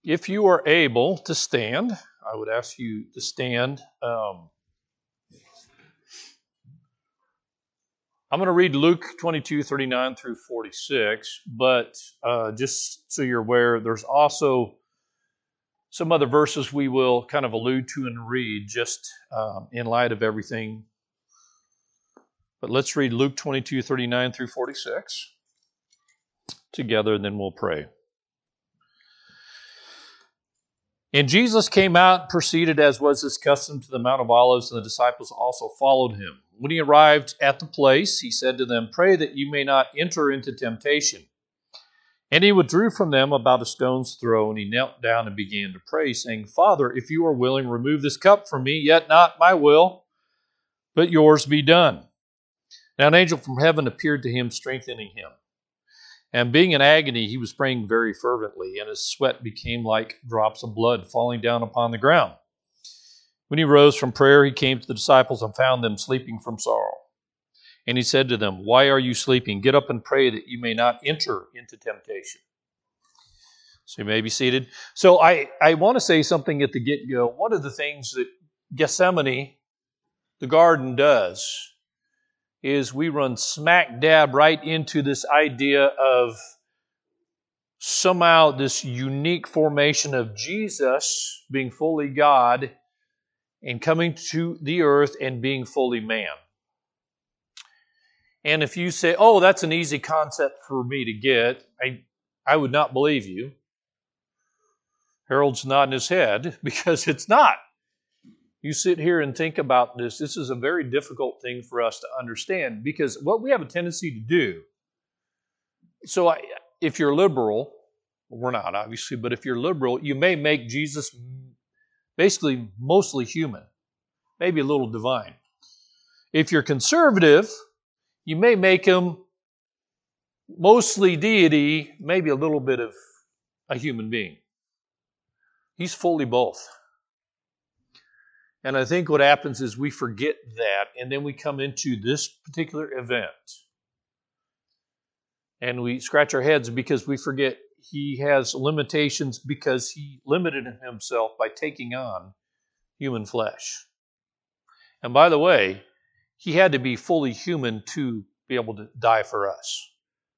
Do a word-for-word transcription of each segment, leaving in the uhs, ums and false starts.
If you are able to stand, I would ask you to stand. Um, I'm going to read Luke twenty-two, thirty-nine through forty-six, but uh, just so you're aware, there's also some other verses we will kind of allude to and read just um, in light of everything. But let's read Luke twenty-two, thirty-nine through forty-six together, and then we'll pray. And Jesus came out and proceeded, as was his custom, to the Mount of Olives, and the disciples also followed him. When he arrived at the place, he said to them, "Pray that you may not enter into temptation." And he withdrew from them about a stone's throw, and he knelt down and began to pray, saying, "Father, if you are willing, remove this cup from me, yet not my will, but yours be done." Now an angel from heaven appeared to him, strengthening him. And being in agony, he was praying very fervently, and his sweat became like drops of blood falling down upon the ground. When he rose from prayer, he came to the disciples and found them sleeping from sorrow. And he said to them, "Why are you sleeping? Get up and pray that you may not enter into temptation." So you may be seated. So I, I want to say something at the get-go. One of the things that Gethsemane, the garden, does is we run smack dab right into this idea of somehow this unique formation of Jesus being fully God and coming to the earth and being fully man. And if you say, "Oh, that's an easy concept for me to get," I, I would not believe you. Harold's nodding his head because it's not. You sit here and think about this. This is a very difficult thing for us to understand because what we have a tendency to do. So I, if you're liberal, we're not obviously, but if you're liberal, you may make Jesus basically mostly human, maybe a little divine. If you're conservative, you may make him mostly deity, maybe a little bit of a human being. He's fully both. And I think what happens is we forget that, and then we come into this particular event. And we scratch our heads because we forget he has limitations because he limited himself by taking on human flesh. And by the way, he had to be fully human to be able to die for us.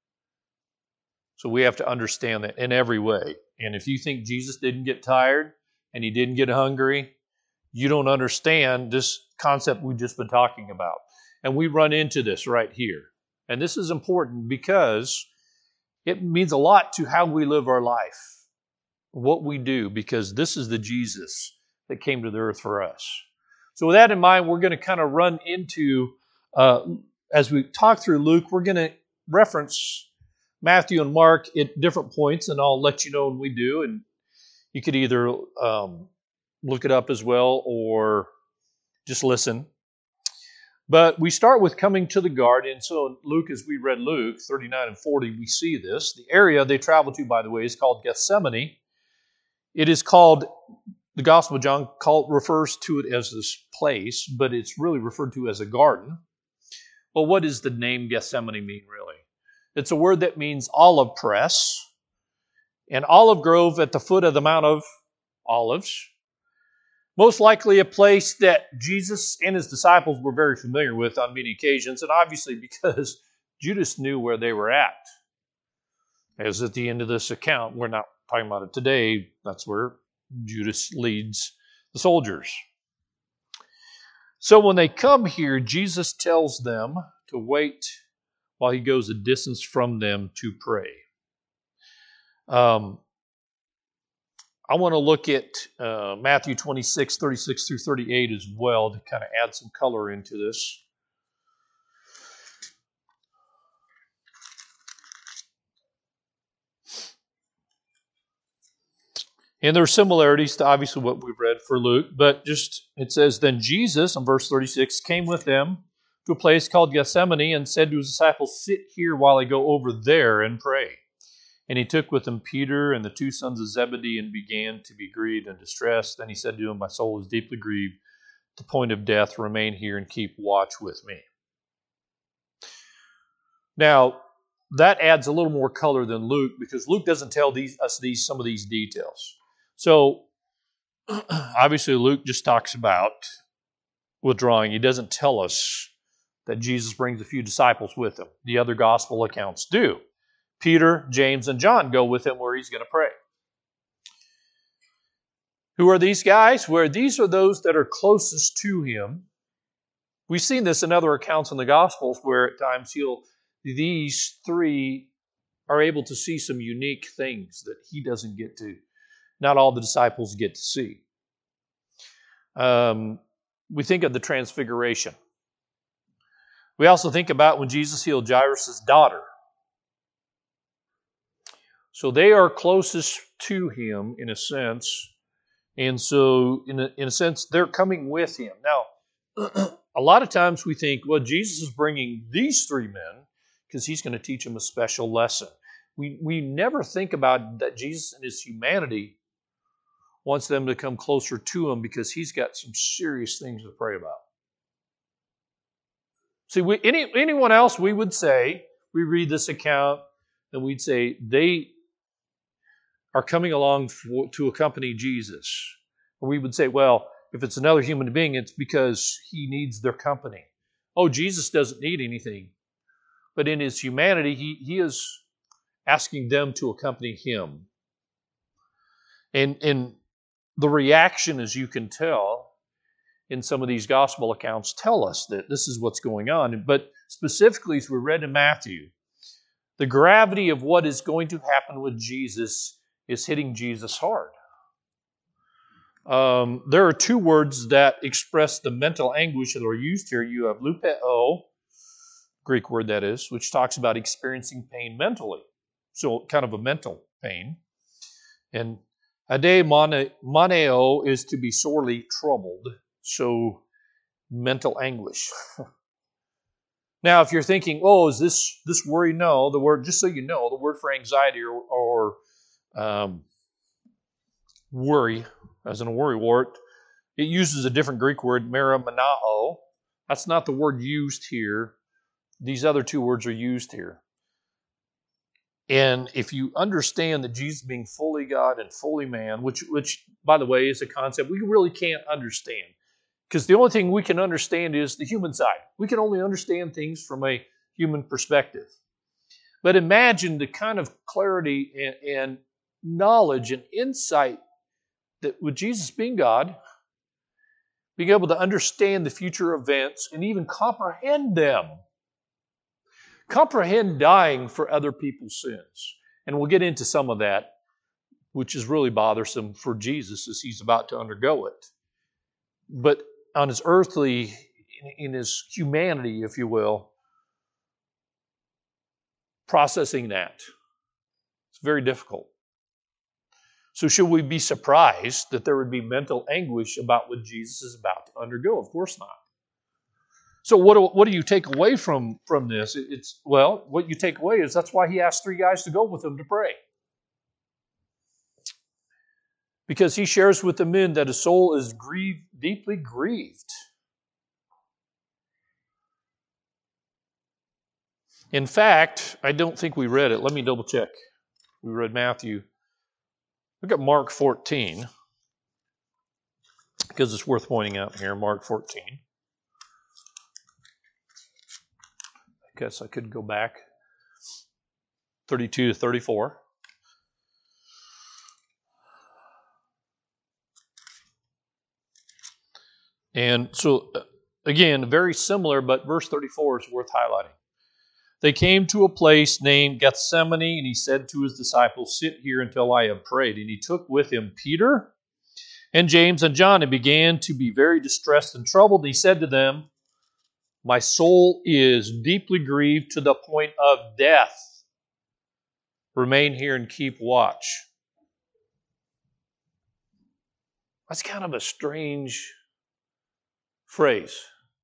So we have to understand that in every way. And if you think Jesus didn't get tired and he didn't get hungry, you don't understand this concept we've just been talking about. And we run into this right here. And this is important because it means a lot to how we live our life, what we do, because this is the Jesus that came to the earth for us. So with that in mind, we're going to kind of run into, uh, as we talk through Luke, we're going to reference Matthew and Mark at different points, and I'll let you know when we do. And you could either um, look it up as well or just listen. But we start with coming to the garden. So Luke, as we read Luke thirty-nine and forty, we see this. The area they travel to, by the way, is called Gethsemane. It is called, the Gospel of John called, refers to it as this place, but it's really referred to as a garden. Well, what does the name Gethsemane mean, really? It's a word that means olive press, an olive grove at the foot of the Mount of Olives. Most likely a place that Jesus and his disciples were very familiar with on many occasions, and obviously because Judas knew where they were at. As at the end of this account, we're not talking about it today, that's where Judas leads the soldiers. So when they come here, Jesus tells them to wait while he goes a distance from them to pray. Um, I want to look at uh, Matthew twenty-six, thirty-six through thirty-eight as well to kind of add some color into this. And there are similarities to obviously what we've read for Luke, but just it says, "Then Jesus," in verse thirty-six, "came with them to a place called Gethsemane and said to his disciples, 'Sit here while I go over there and pray.' And he took with him Peter and the two sons of Zebedee and began to be grieved and distressed. Then he said to him, 'My soul is deeply grieved to the point of death. Remain here and keep watch with me.'" Now, that adds a little more color than Luke, because Luke doesn't tell these, us these some of these details. So, obviously, Luke just talks about withdrawing. He doesn't tell us that Jesus brings a few disciples with him. The other gospel accounts do. Peter, James, and John go with him where he's going to pray. Who are these guys? Well, these are those that are closest to him. We've seen this in other accounts in the Gospels where at times he'll, these three are able to see some unique things that he doesn't get to. Not all the disciples get to see. Um, we think of the Transfiguration. We also think about when Jesus healed Jairus' daughter. So they are closest to him in a sense. And so in a, in a sense, they're coming with him. Now, a lot of times we think, well, Jesus is bringing these three men because he's going to teach them a special lesson. We, we never think about that Jesus in his humanity wants them to come closer to him because he's got some serious things to pray about. See, we, any, anyone else, we would say, we read this account and we'd say they are coming along for, to accompany Jesus. Or we would say, well, if it's another human being, it's because he needs their company. Oh, Jesus doesn't need anything. But in his humanity, he, he is asking them to accompany him. And, and the reaction, as you can tell, in some of these gospel accounts tell us that this is what's going on. But specifically, as we read in Matthew, the gravity of what is going to happen with Jesus is hitting Jesus hard. Um, there are two words that express the mental anguish that are used here. You have lupeo, Greek word that is, which talks about experiencing pain mentally. So kind of a mental pain. And adeimoneo is to be sorely troubled. So mental anguish. Now, if you're thinking, oh, is this this worry? No, the word, just so you know, the word for anxiety or, or um, worry, as in a worry wart, it uses a different Greek word, meramanao. That's not the word used here. These other two words are used here. And if you understand that Jesus being fully God and fully man, which, which by the way, is a concept we really can't understand. Because the only thing we can understand is the human side. We can only understand things from a human perspective. But imagine the kind of clarity and, and knowledge and insight that with Jesus being God, being able to understand the future events and even comprehend them. Comprehend dying for other people's sins. And we'll get into some of that, which is really bothersome for Jesus as he's about to undergo it. But on his earthly, in his humanity, if you will, processing that, it's very difficult. So should we be surprised that there would be mental anguish about what Jesus is about to undergo? Of course not. So what do, what do you take away from, from this? It's, well, what you take away is that's why he asked three guys to go with him to pray. Because he shares with the men that his soul is grieved, deeply grieved. In fact, I don't think we read it. Let me double check. We read Matthew. Look at Mark fourteen. Because it's worth pointing out here, Mark fourteen. I guess I could go back. thirty-two to thirty-four. And so, again, very similar, but verse thirty-four is worth highlighting. They came to a place named Gethsemane, and he said to his disciples, sit here until I have prayed. And he took with him Peter and James and John and began to be very distressed and troubled. And he said to them, my soul is deeply grieved to the point of death. Remain here and keep watch. That's kind of a strange phrase.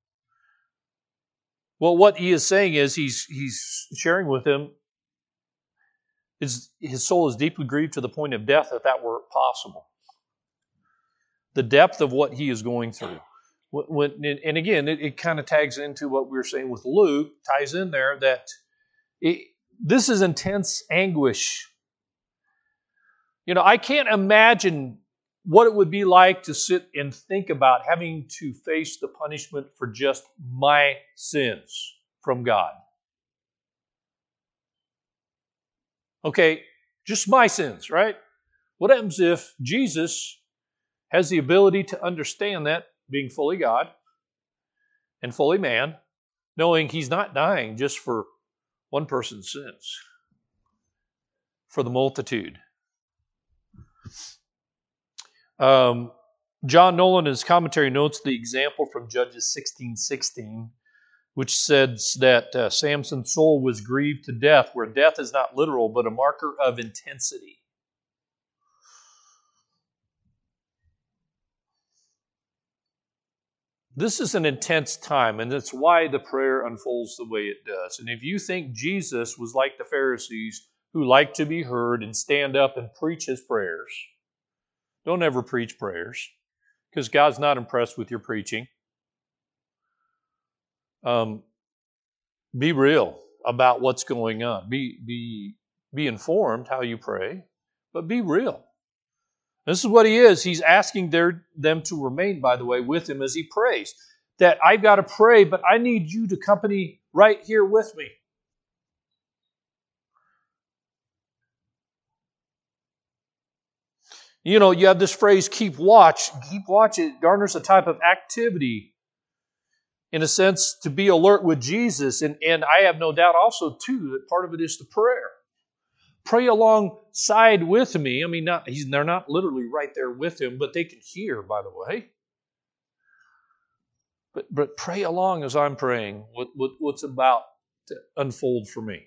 Well, what he is saying is he's he's sharing with them his, his soul is deeply grieved to the point of death, if that were possible. The depth of what he is going through. When, and again, it, it kind of tags into what we were saying with Luke, ties in there that it, this is intense anguish. You know, I can't imagine what it would be like to sit and think about having to face the punishment for just my sins from God. Okay, just my sins, right? What happens if Jesus has the ability to understand that, being fully God and fully man, knowing He's not dying just for one person's sins, for the multitude? Um, John Nolan, in his commentary, notes the example from Judges sixteen sixteen, which says that uh, Samson's soul was grieved to death, where death is not literal, but a marker of intensity. This is an intense time, and that's why the prayer unfolds the way it does. And if you think Jesus was like the Pharisees, who like to be heard and stand up and preach His prayers, don't ever preach prayers, because God's not impressed with your preaching. Um, be real about what's going on. Be, be, be informed how you pray, but be real. This is what He is. He's asking their, them to remain, by the way, with Him as He prays. That I've got to pray, but I need you to company right here with me. You know, you have this phrase, keep watch. Keep watch, it garners a type of activity, in a sense, to be alert with Jesus. And, and I have no doubt also, too, that part of it is the prayer. Pray alongside with me. I mean, not, he's, they're not literally right there with Him, but they can hear, by the way. But, but pray along as I'm praying what, what, what's about to unfold for me.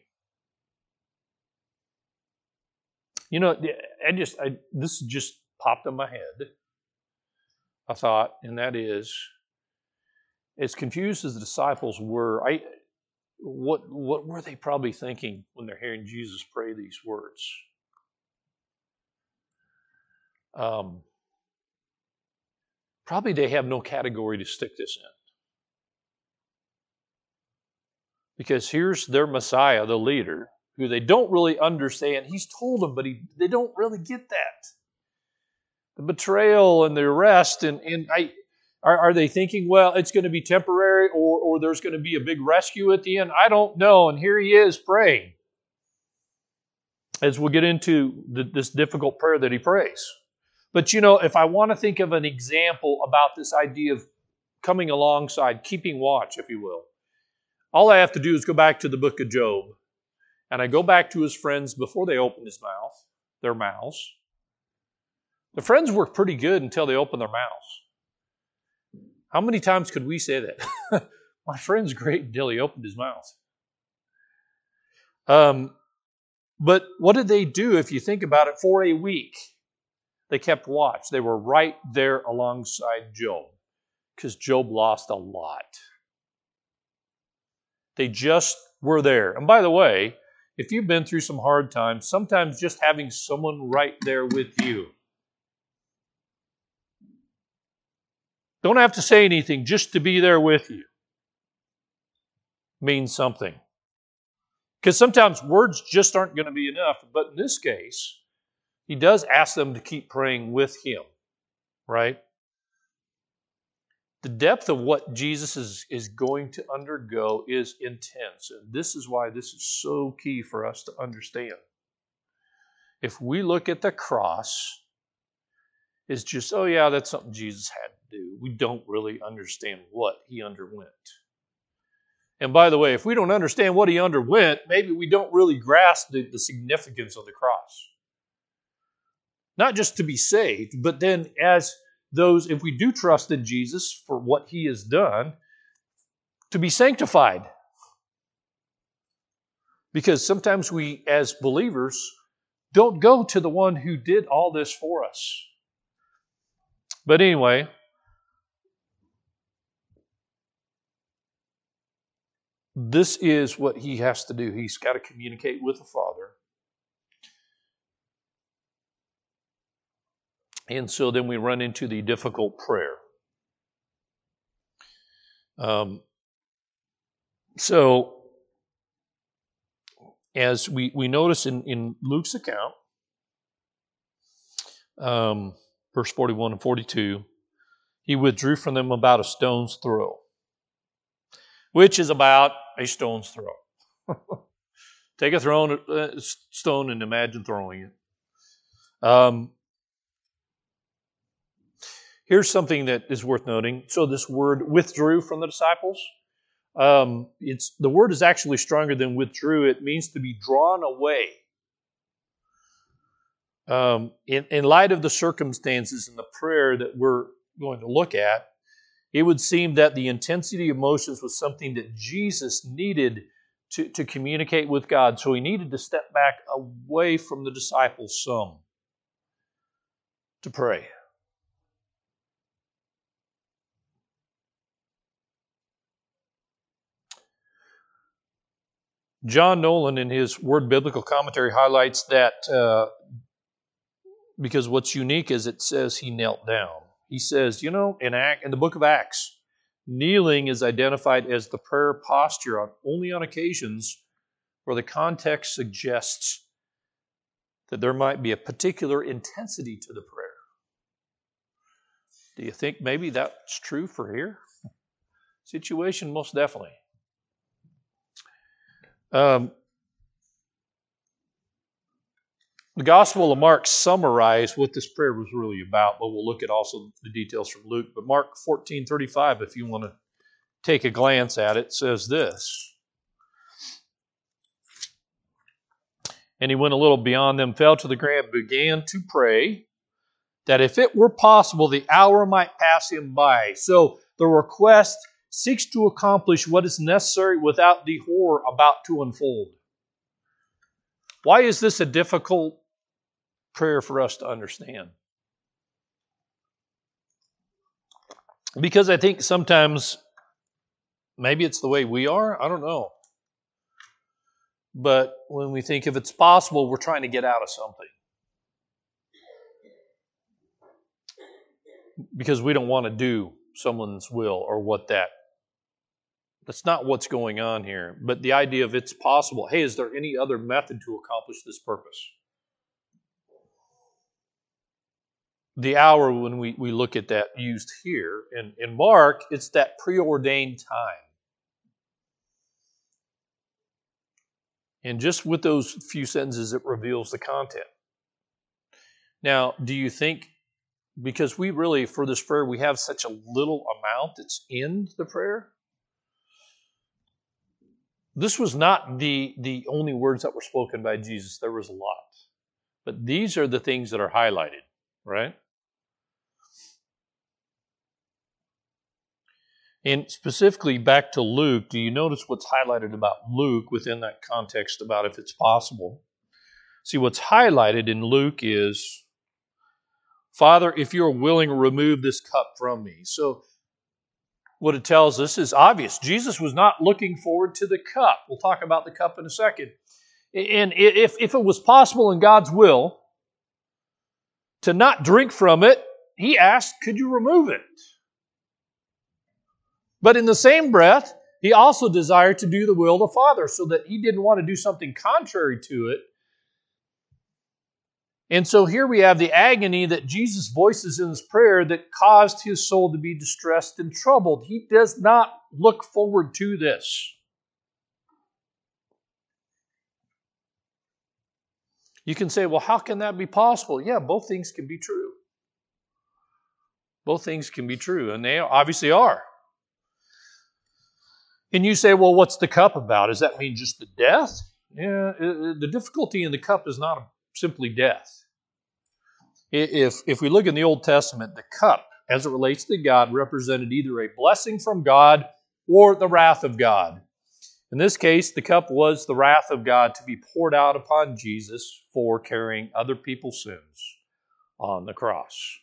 You know, I just I, this just popped in my head, a thought, and that is, as confused as the disciples were, I what what were they probably thinking when they're hearing Jesus pray these words? Um, probably they have no category to stick this in. Because here's their Messiah, the leader, who they don't really understand. He's told them, but he, they don't really get that. The betrayal and the arrest, and, and I, are, are they thinking, well, it's going to be temporary, or, or there's going to be a big rescue at the end? I don't know. And here He is praying, as we'll get into the, this difficult prayer that He prays. But you know, if I want to think of an example about this idea of coming alongside, keeping watch, if you will, all I have to do is go back to the book of Job. And I go back to his friends before they opened his mouth, their mouths. The friends were pretty good until they opened their mouths. How many times could we say that? My friend's great until he opened his mouth. Um, but what did they do, if you think about it, for a week? They kept watch. They were right there alongside Job, because Job lost a lot. They just were there. And by the way, if you've been through some hard times, sometimes just having someone right there with you. Don't have to say anything, just to be there with you means something. Because sometimes words just aren't going to be enough. But in this case, He does ask them to keep praying with Him, right? The depth of what Jesus is, is going to undergo is intense. And this is why this is so key for us to understand. If we look at the cross as just, oh yeah, that's something Jesus had to do, we don't really understand what He underwent. And by the way, if we don't understand what He underwent, maybe we don't really grasp the, the significance of the cross. Not just to be saved, but then as those, if we do trust in Jesus for what He has done, to be sanctified. Because sometimes we, as believers, don't go to the one who did all this for us. But anyway, this is what He has to do. He's got to communicate with the Father. And so then we run into the difficult prayer. Um, so, as we, we notice in, in Luke's account, um, verse forty-one and forty-two, he withdrew from them about a stone's throw, which is about a stone's throw. Take a thrown, uh, stone and imagine throwing it. Um, here's something that is worth noting. So this word withdrew from the disciples, um, it's the word is actually stronger than withdrew. It means to be drawn away. Um, in, in light of the circumstances and the prayer that we're going to look at, it would seem that the intensity of emotions was something that Jesus needed to, to communicate with God. So he needed to step back away from the disciples some to pray. John Nolan, in his Word Biblical Commentary, highlights that uh, because what's unique is it says he knelt down. He says, you know, in, Act, in the book of Acts, kneeling is identified as the prayer posture on, only on occasions where the context suggests that there might be a particular intensity to the prayer. Do you think maybe that's true for here? Situation, most definitely. Um, the Gospel of Mark summarized what this prayer was really about, but we'll look at also the details from Luke. But Mark fourteen thirty-five, if you want to take a glance at it, says this. And he went a little beyond them, fell to the ground, began to pray that if it were possible, the hour might pass him by. So the request seeks to accomplish what is necessary without the horror about to unfold. Why is this a difficult prayer for us to understand? Because I think sometimes, maybe it's the way we are, I don't know. But when we think if it's possible, we're trying to get out of something. Because we don't want to do someone's will or what that. That's not what's going on here. But the idea of it's possible. Hey, is there any other method to accomplish this purpose? The hour when we, we look at that used here, in, in Mark, it's that preordained time. And just with those few sentences, it reveals the content. Now, do you think, because we really, for this prayer, we have such a little amount that's in the prayer? This was not the, the only words that were spoken by Jesus. There was a lot. But these are the things that are highlighted, right? And specifically back to Luke, do you notice what's highlighted about Luke within that context about if it's possible? See, what's highlighted in Luke is, Father, if you're willing, remove this cup from me. So what it tells us is obvious. Jesus was not looking forward to the cup. We'll talk about the cup in a second. And if, if it was possible in God's will to not drink from it, he asked, could you remove it? But in the same breath, he also desired to do the will of the Father, so that he didn't want to do something contrary to it. And so here we have the agony that Jesus voices in his prayer that caused his soul to be distressed and troubled. He does not look forward to this. You can say, well, how can that be possible? Yeah, both things can be true. Both things can be true, and they obviously are. And you say, well, what's the cup about? Does that mean just the death? Yeah, the difficulty in the cup is not simply death. If, if we look in the Old Testament, the cup, as it relates to God, represented either a blessing from God or the wrath of God. In this case, the cup was the wrath of God to be poured out upon Jesus for carrying other people's sins on the cross.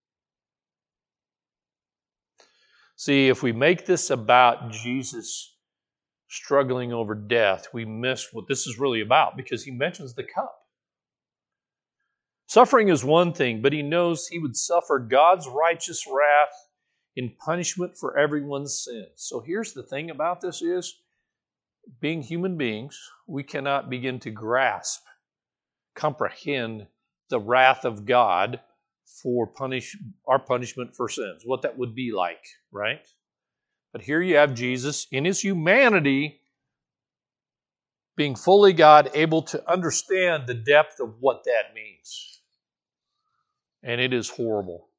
See, if we make this about Jesus struggling over death, we miss what this is really about, because he mentions the cup. Suffering is one thing, but he knows he would suffer God's righteous wrath in punishment for everyone's sins. So here's the thing about this is, being human beings, we cannot begin to grasp, comprehend the wrath of God for punish our punishment for sins, what that would be like, right? But here you have Jesus in his humanity being fully God, able to understand the depth of what that means. And it is horrible.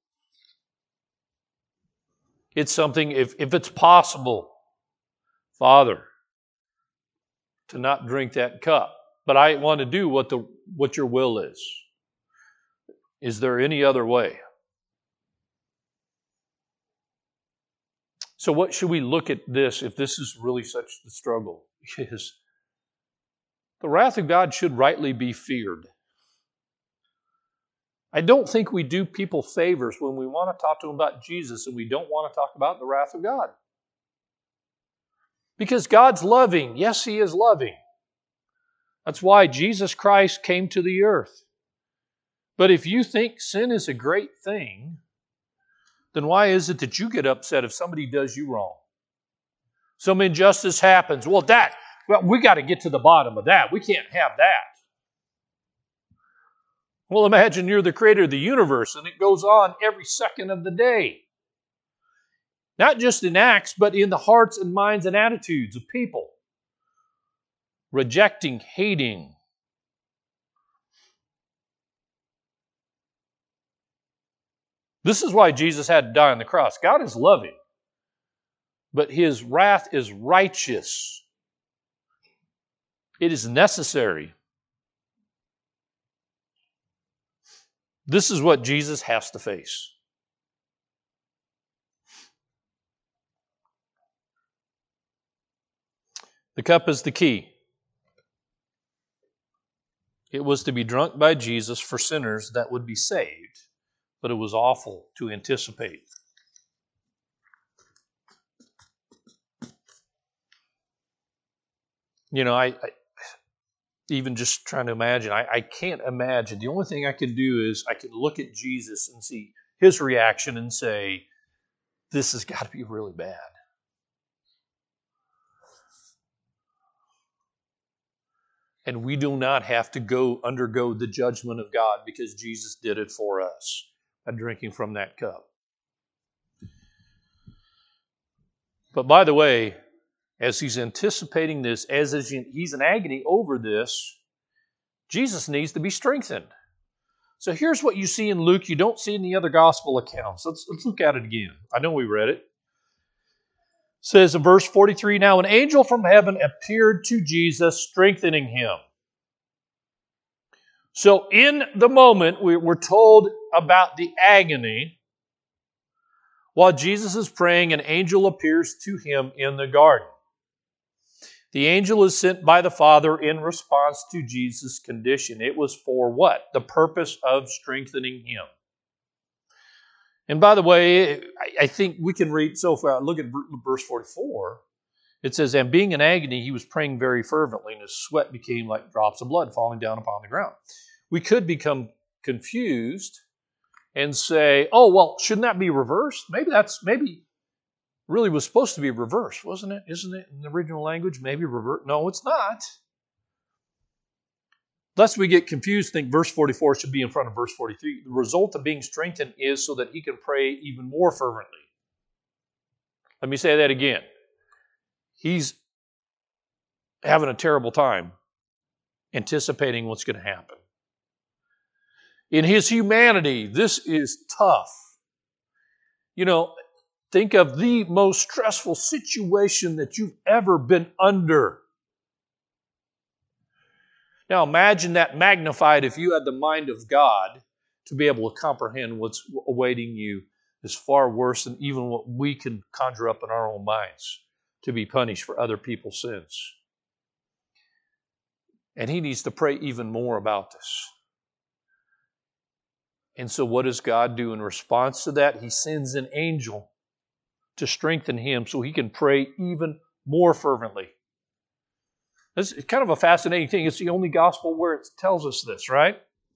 It's something, if, if it's possible, Father, to not drink that cup, but I want to do what the what your will is. Is there any other way? So what should we look at this if this is really such the struggle? Is the wrath of God should rightly be feared. I don't think we do people favors when we want to talk to them about Jesus and we don't want to talk about the wrath of God. Because God's loving. Yes, He is loving. That's why Jesus Christ came to the earth. But if you think sin is a great thing, then why is it that you get upset if somebody does you wrong? Some injustice happens. Well, that, well, we got to get to the bottom of that. We can't have that. Well, imagine you're the creator of the universe and it goes on every second of the day. Not just in acts, but in the hearts and minds and attitudes of people. Rejecting, hating. This is why Jesus had to die on the cross. God is loving, but His wrath is righteous. It is necessary. This is what Jesus has to face. The cup is the key. It was to be drunk by Jesus for sinners that would be saved, but it was awful to anticipate. You know, I, I even just trying to imagine, I, I can't imagine. The only thing I can do is I can look at Jesus and see His reaction and say, this has got to be really bad. And we do not have to go undergo the judgment of God because Jesus did it for us by drinking from that cup. But by the way, as He's anticipating this, as He's in agony over this, Jesus needs to be strengthened. So here's what you see in Luke you don't see in the other gospel accounts. Let's, let's look at it again. I know we read it. It says in verse forty-three, now an angel from heaven appeared to Jesus, strengthening him. So in the moment, we're told about the agony. While Jesus is praying, an angel appears to him in the garden. The angel is sent by the Father in response to Jesus' condition. It was for what? The purpose of strengthening him. And by the way, I think we can read so far. Look at verse forty-four. It says, and being in agony, he was praying very fervently, and his sweat became like drops of blood falling down upon the ground. We could become confused and say, oh, well, shouldn't that be reversed? Maybe that's, maybe really was supposed to be reversed, wasn't it? Isn't it in the original language? Maybe revert. No, it's not. Lest we get confused, think verse forty-four should be in front of verse forty-three. The result of being strengthened is so that he can pray even more fervently. Let me say that again. He's having a terrible time anticipating what's going to happen. In his humanity, this is tough. You know, think of the most stressful situation that you've ever been under. Now imagine that magnified if you had the mind of God to be able to comprehend what's awaiting you is far worse than even what we can conjure up in our own minds to be punished for other people's sins. And he needs to pray even more about this. And so what does God do in response to that? He sends an angel to strengthen him so he can pray even more fervently. This is kind of a fascinating thing. It's the only gospel where it tells us this, right?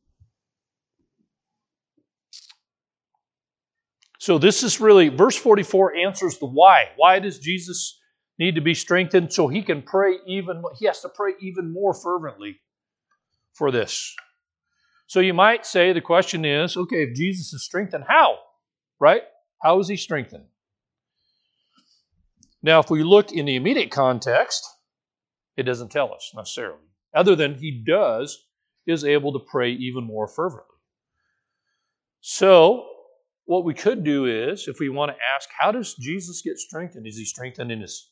So this is really, verse forty-four answers the why. Why does Jesus need to be strengthened? So he can pray even, he has to pray even more fervently for this. So you might say the question is, okay, if Jesus is strengthened, how? Right? How is he strengthened? Now, if we look in the immediate context, it doesn't tell us necessarily. Other than he does, is able to pray even more fervently. So, what we could do is, if we want to ask, how does Jesus get strengthened? Is he strengthened in his,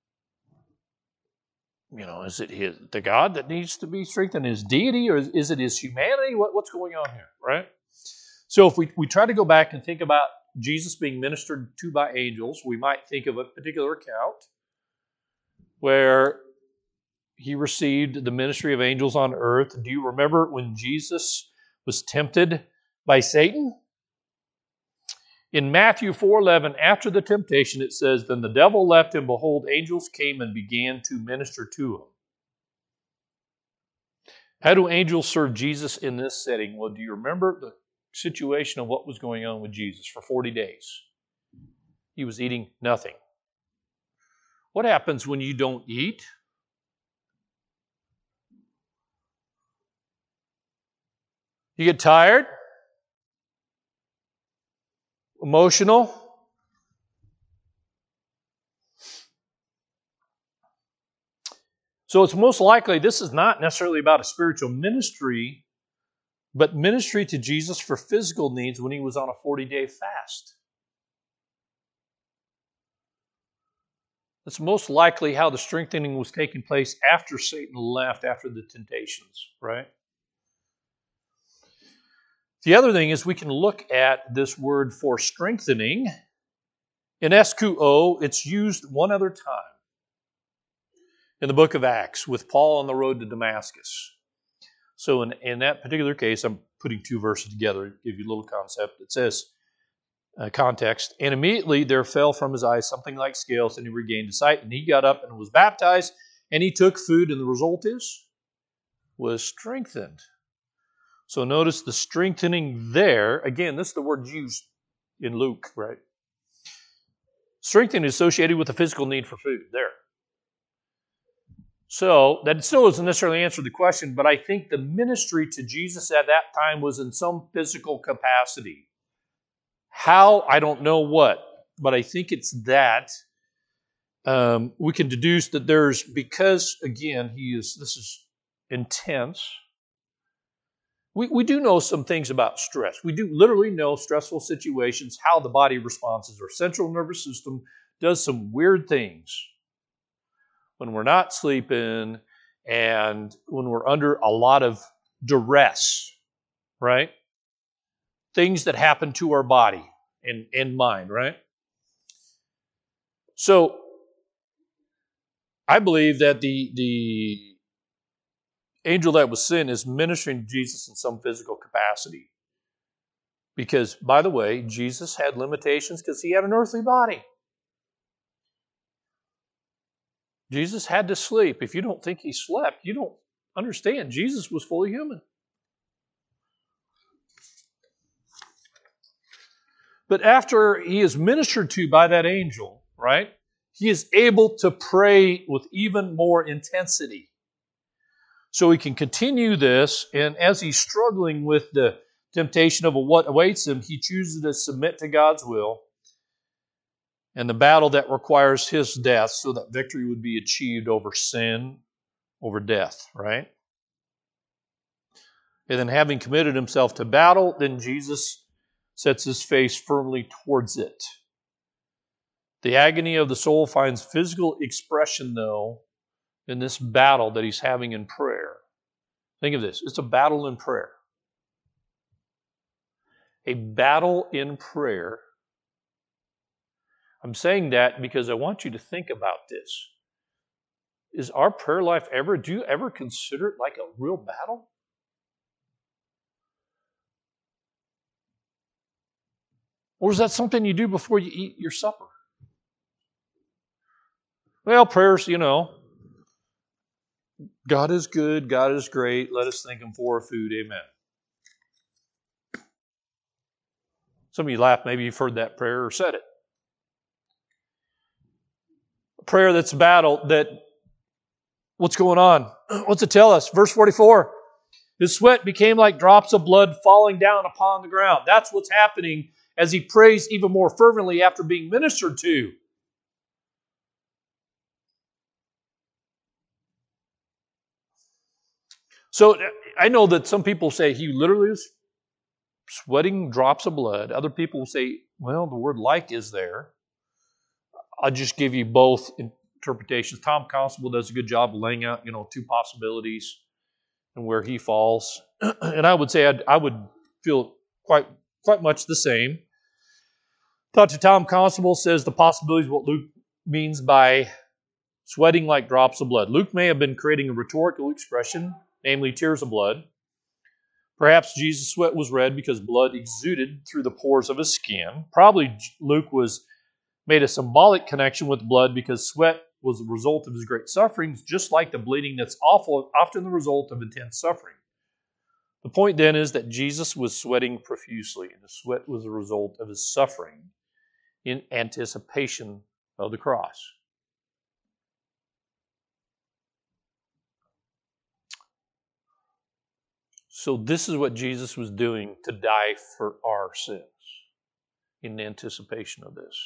you know, is it his, the God that needs to be strengthened, his deity, or is, is it his humanity? What, what's going on here, right? So if we, we try to go back and think about Jesus being ministered to by angels, we might think of a particular account where he received the ministry of angels on earth. Do you remember when Jesus was tempted by Satan? In Matthew four eleven, after the temptation, it says, "Then the devil left him, behold, angels came and began to minister to him." How do angels serve Jesus in this setting? Well, do you remember the situation of what was going on with Jesus for forty days? He was eating nothing. What happens when you don't eat? You get tired? Emotional? So it's most likely this is not necessarily about a spiritual ministry, but ministry to Jesus for physical needs when he was on a forty-day fast. That's most likely how the strengthening was taking place after Satan left, after the temptations, right? The other thing is we can look at this word for strengthening. In S Q O, it's used one other time in the book of Acts with Paul on the road to Damascus. So in, in that particular case, I'm putting two verses together to give you a little concept. It says, uh, context, "And immediately there fell from his eyes something like scales, and he regained his sight, and he got up and was baptized, and he took food, and the result is, was strengthened." So notice the strengthening there. Again, this is the word used in Luke, right? Strengthening is associated with the physical need for food there. So that still doesn't necessarily answer the question, but I think the ministry to Jesus at that time was in some physical capacity. How? I don't know what, but I think it's that. Um, we can deduce that there's, because again, he is, this is intense. We, we do know some things about stress. We do literally know stressful situations, how the body responds. Our central nervous system does some weird things when we're not sleeping and when we're under a lot of duress, right? Things that happen to our body and, and mind, right? So I believe that the, the angel that was sent is ministering to Jesus in some physical capacity. Because, by the way, Jesus had limitations because he had an earthly body. Jesus had to sleep. If you don't think he slept, you don't understand. Jesus was fully human. But after he is ministered to by that angel, right, he is able to pray with even more intensity. So he can continue this, and as he's struggling with the temptation of what awaits him, he chooses to submit to God's will and the battle that requires his death so that victory would be achieved over sin, over death, right? And then having committed himself to battle, then Jesus sets his face firmly towards it. The agony of the soul finds physical expression, though, in this battle that he's having in prayer. Think of this. It's a battle in prayer. A battle in prayer. I'm saying that because I want you to think about this. Is our prayer life ever, do you ever consider it like a real battle? Or is that something you do before you eat your supper? Well, prayers, you know, God is good, God is great, let us thank him for our food, amen. Some of you laugh, maybe you've heard that prayer or said it. A prayer that's a battle, that, what's going on? What's it tell us? Verse forty-four, His sweat became like drops of blood falling down upon the ground. That's what's happening as he prays even more fervently after being ministered to. So I know that some people say he literally is sweating drops of blood. Other people say, well, the word like is there. I'll just give you both interpretations. Tom Constable does a good job of laying out, you know, two possibilities and where he falls. And I would say I'd, I would feel quite quite much the same. Doctor Tom Constable says the possibility is what Luke means by sweating like drops of blood. Luke may have been creating a rhetorical expression, namely tears of blood. Perhaps Jesus' sweat was red because blood exuded through the pores of his skin. Probably Luke was made a symbolic connection with blood because sweat was the result of his great sufferings, just like the bleeding that's awful, often the result of intense suffering. The point then is that Jesus was sweating profusely, and the sweat was a result of his suffering in anticipation of the cross. So this is what Jesus was doing to die for our sins in anticipation of this.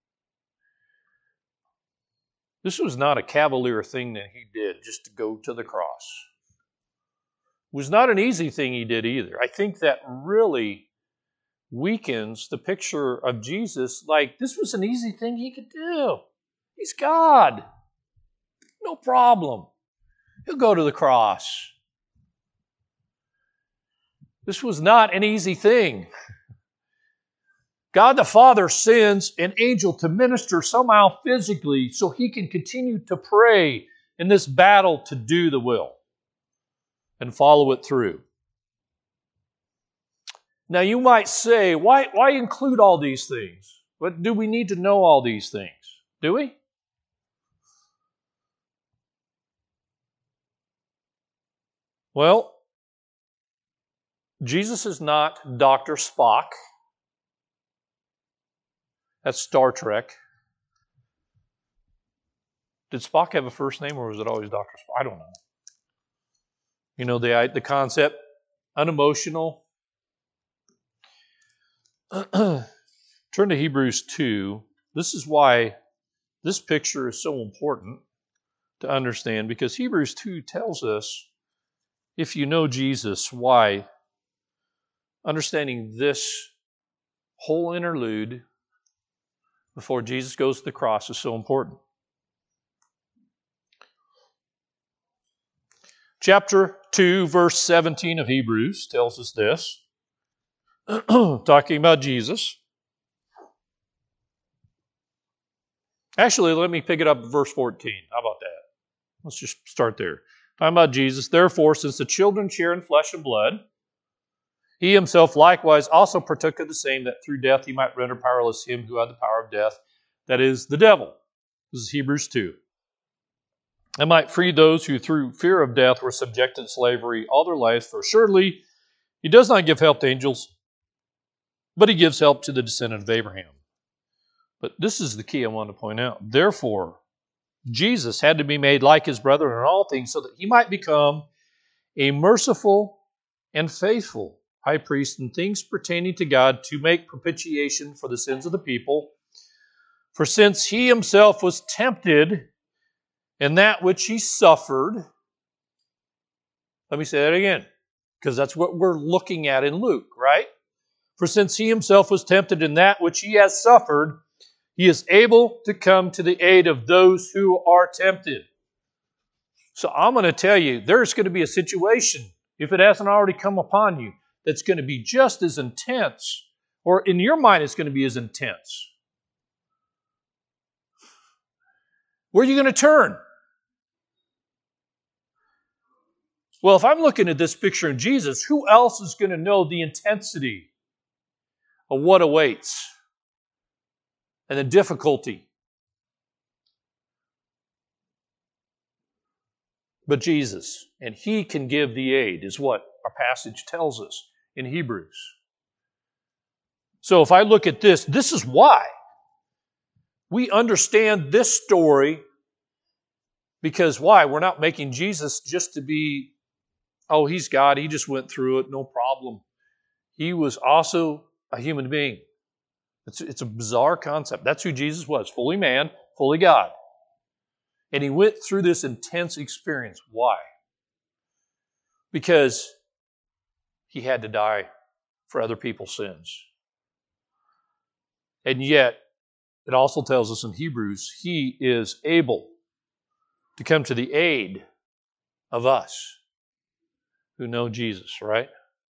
This was not a cavalier thing that he did just to go to the cross. It was not an easy thing he did either. I think that really weakens the picture of Jesus like this was an easy thing he could do. He's God. No problem. He'll go to the cross. This was not an easy thing. God the Father sends an angel to minister somehow physically so he can continue to pray in this battle to do the will and follow it through. Now you might say, why, why include all these things? But do we need to know all these things? Do we? Well, Jesus is not Doctor Spock. That's Star Trek. Did Spock have a first name or was it always Doctor Spock? I don't know. You know, the, the concept, unemotional. Turn to Hebrews two. This is why this picture is so important to understand, because Hebrews two tells us, if you know Jesus, why understanding this whole interlude before Jesus goes to the cross is so important. Chapter two, verse seventeen of Hebrews tells us this, talking about Jesus. Actually, let me pick it up at verse fourteen. How about that? Let's just start there. Talking about Jesus. Therefore, since the children share in flesh and blood, he himself likewise also partook of the same, that through death he might render powerless him who had the power of death, that is, the devil. This is Hebrews two. And might free those who through fear of death were subjected to slavery all their lives, for surely he does not give help to angels, but he gives help to the descendant of Abraham. But this is the key I want to point out. Therefore, Jesus had to be made like his brethren in all things, so that he might become a merciful and faithful high priest in things pertaining to God, to make propitiation for the sins of the people. For since he himself was tempted in that which he suffered, let me say that again, because that's what we're looking at in Luke, right? For since he himself was tempted in that which he has suffered, he is able to come to the aid of those who are tempted. So I'm going to tell you, there's going to be a situation, if it hasn't already come upon you, that's going to be just as intense, or in your mind it's going to be as intense. Where are you going to turn? Well, if I'm looking at this picture of Jesus, who else is going to know the intensity of what awaits and the difficulty? But Jesus, and he can give the aid, is what our passage tells us in Hebrews. So if I look at this, this is why we understand this story, because why? We're not making Jesus just to be oh, he's God, he just went through it, no problem. He was also a human being. It's, it's a bizarre concept. That's who Jesus was, fully man, fully God. And he went through this intense experience. Why? Because he had to die for other people's sins. And yet, it also tells us in Hebrews, he is able to come to the aid of us who know Jesus, right?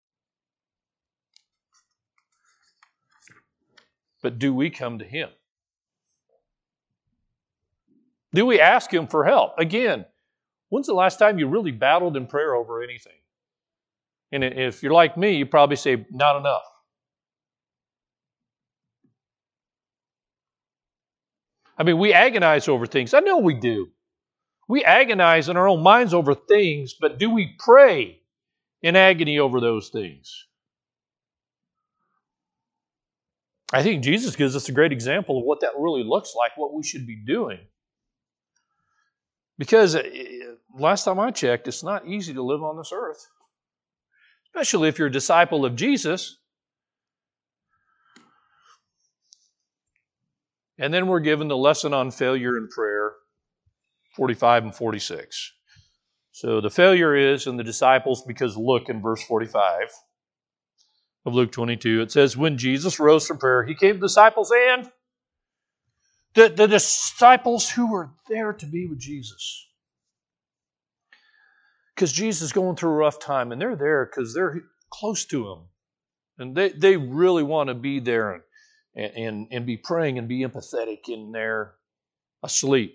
But do we come to him? Do we ask him for help? Again, when's the last time you really battled in prayer over anything? And if you're like me, you probably say, not enough. I mean, we agonize over things. I know we do. We agonize in our own minds over things, but do we pray in agony over those things? I think Jesus gives us a great example of what that really looks like, what we should be doing. Because last time I checked, it's not easy to live on this earth. Especially if you're a disciple of Jesus. And then we're given the lesson on failure in prayer, forty-five and forty-six. So the failure is in the disciples because look in verse forty-five of Luke twenty-two. It says, when Jesus rose from prayer, he came to the disciples and the, the disciples who were there to be with Jesus. Because Jesus is going through a rough time, and they're there because they're close to him. And they, they really want to be there and, and, and be praying and be empathetic, and they're asleep.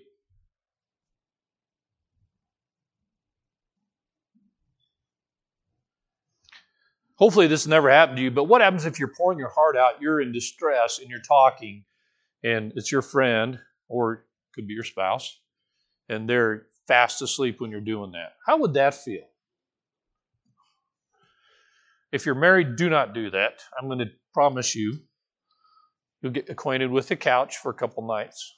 Hopefully this never happened to you, but what happens if you're pouring your heart out, you're in distress, and you're talking, and it's your friend, or it could be your spouse, and they're fast asleep when you're doing that? How would that feel? If you're married, do not do that. I'm going to promise you, you'll get acquainted with the couch for a couple nights.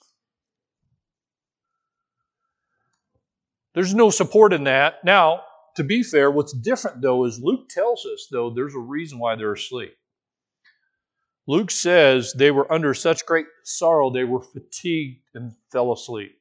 There's no support in that. Now, to be fair, what's different, though, is Luke tells us, though, there's a reason why they're asleep. Luke says they were under such great sorrow, they were fatigued and fell asleep.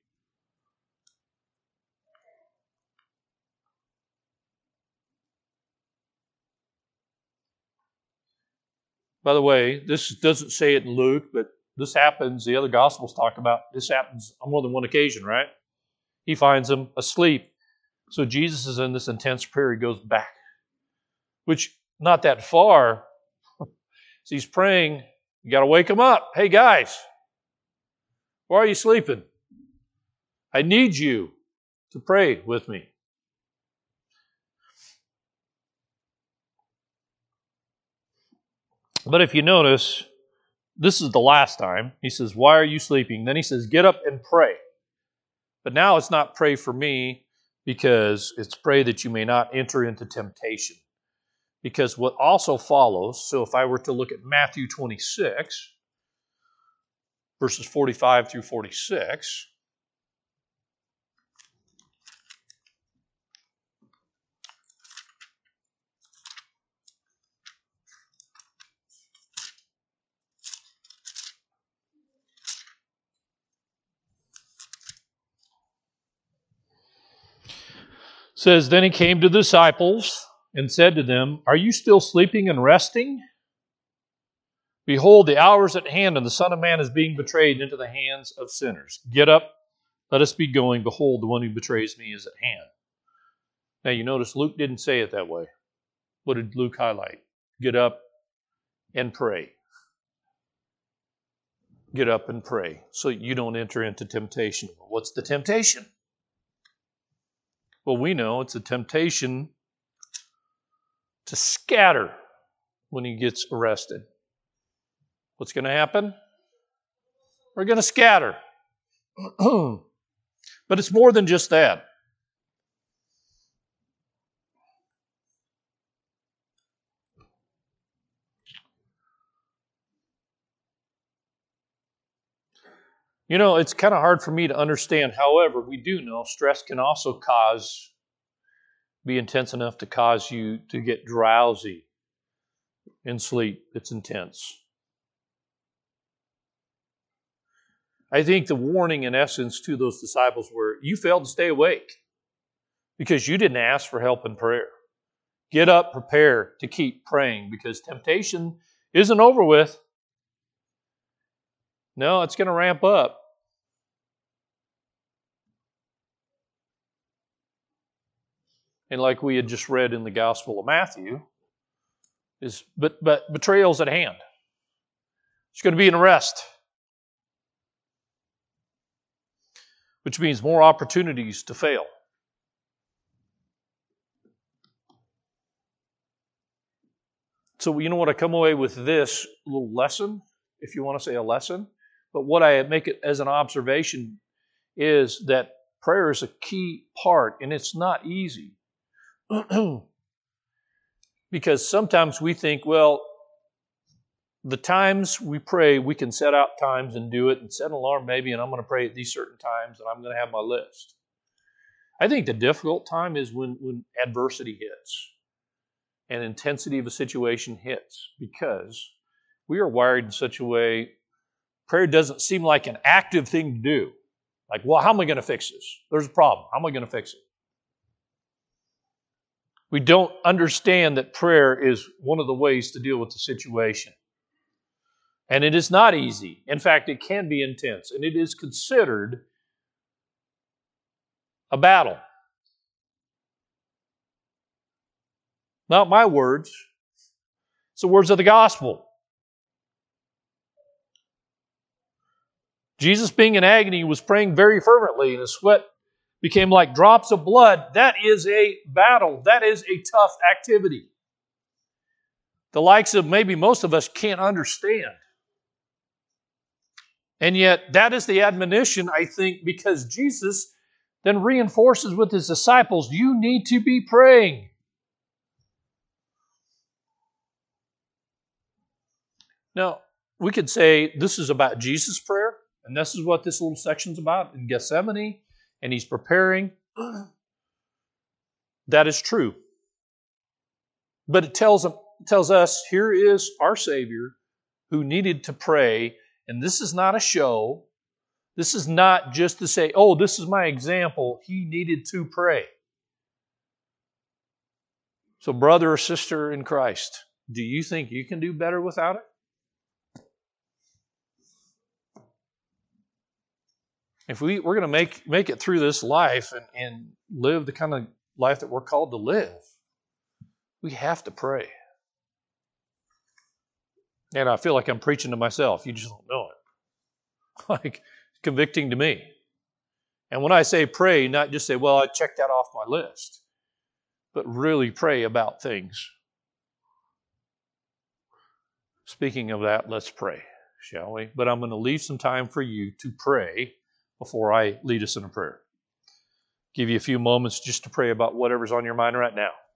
By the way, this doesn't say it in Luke, but this happens, the other Gospels talk about, this happens on more than one occasion, right? He finds them asleep. So Jesus is in this intense prayer. He goes back, which not that far. So he's praying. You got to wake him up. Hey, guys, why are you sleeping? I need you to pray with me. But if you notice, this is the last time. He says, why are you sleeping? Then he says, get up and pray. But now it's not pray for me, because it's pray that you may not enter into temptation. Because what also follows, so if I were to look at Matthew twenty-six, verses forty-five through forty-six, says, then he came to the disciples and said to them, are you still sleeping and resting? Behold, the hour is at hand, and the Son of Man is being betrayed into the hands of sinners. Get up, let us be going. Behold, the one who betrays me is at hand. Now you notice Luke didn't say it that way. What did Luke highlight? Get up and pray. Get up and pray so you don't enter into temptation. What's the temptation? Well, we know it's a temptation to scatter when he gets arrested. What's going to happen? We're going to scatter. But it's more than just that. You know, it's kind of hard for me to understand. However, we do know stress can also cause be intense enough to cause you to get drowsy in sleep. It's intense. I think the warning, in essence, to those disciples were, you failed to stay awake because you didn't ask for help in prayer. Get up, prepare to keep praying, because temptation isn't over with. No, it's going to ramp up. And like we had just read in the Gospel of Matthew, is but but betrayal's at hand. There's going to be an arrest, which means more opportunities to fail. So you know what, I come away with this little lesson, if you want to say a lesson, but what I make it as an observation is that prayer is a key part, and it's not easy. Because sometimes we think, well, the times we pray, we can set out times and do it and set an alarm maybe, and I'm going to pray at these certain times and I'm going to have my list. I think the difficult time is when, when adversity hits and intensity of a situation hits, because we are wired in such a way, prayer doesn't seem like an active thing to do. Like, well, how am I going to fix this? There's a problem. How am I going to fix it? We don't understand that prayer is one of the ways to deal with the situation. And it is not easy. In fact, it can be intense. And it is considered a battle. Not my words. It's the words of the gospel. Jesus, being in agony, was praying very fervently, and his sweat became like drops of blood. That is a battle. That is a tough activity. The likes of maybe most of us can't understand. And yet, that is the admonition, I think, because Jesus then reinforces with his disciples, you need to be praying. Now, we could say this is about Jesus' prayer, and this is what this little section's about in Gethsemane, and he's preparing. That is true. But it tells, tells us, here is our Savior who needed to pray, and this is not a show. This is not just to say, oh, this is my example. He needed to pray. So brother or sister in Christ, do you think you can do better without it? If we, we're going to make, make it through this life and, and live the kind of life that we're called to live, we have to pray. And I feel like I'm preaching to myself. You just don't know it. Like, convicting to me. And when I say pray, not just say, well, I checked that off my list, but really pray about things. Speaking of that, let's pray, shall we? But I'm going to leave some time for you to pray before I lead us in a prayer. Give you a few moments just to pray about whatever's on your mind right now.